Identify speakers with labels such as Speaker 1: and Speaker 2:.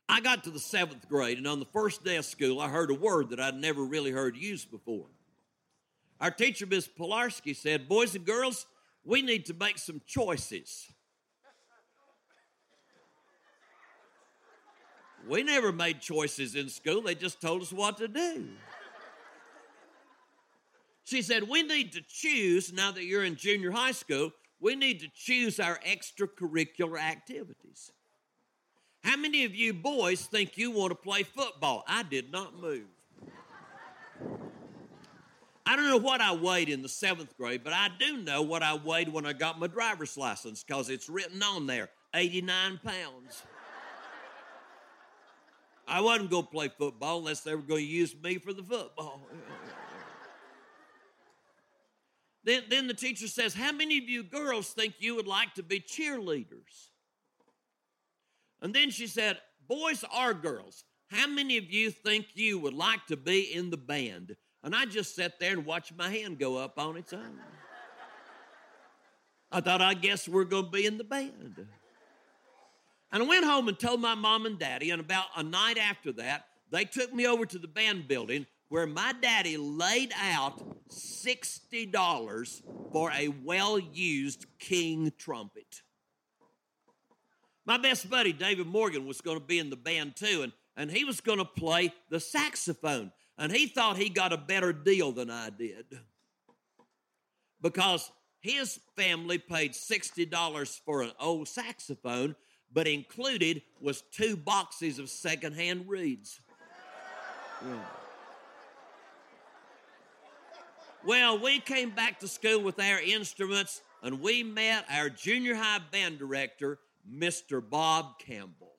Speaker 1: I got to the 7th grade, and on the first day of school, I heard a word that I'd never really heard used before. Our teacher, Miss Pilarski, said, "Boys and girls, we need to make some choices." We never made choices in school. They just told us what to do. She said, "We need to choose, now that you're in junior high school, we need to choose our extracurricular activities. How many of you boys think you want to play football?" I did not move. I don't know what I weighed in the 7th grade, but I do know what I weighed when I got my driver's license because it's written on there, 89 pounds. I wasn't going to play football unless they were going to use me for the football. Then the teacher says, "How many of you girls think you would like to be cheerleaders?" And then she said, "Boys or girls, how many of you think you would like to be in the band?" And I just sat there and watched my hand go up on its own. I thought, I guess we're going to be in the band. And I went home and told my mom and daddy, and about a night after that, they took me over to the band building where my daddy laid out $60 for a well-used King trumpet. My best buddy, David Morgan, was going to be in the band too, and he was going to play the saxophone. And he thought he got a better deal than I did because his family paid $60 for an old saxophone, but included was 2 boxes of secondhand reeds. Yeah. Well, we came back to school with our instruments, and we met our junior high band director, Mr. Bob Campbell.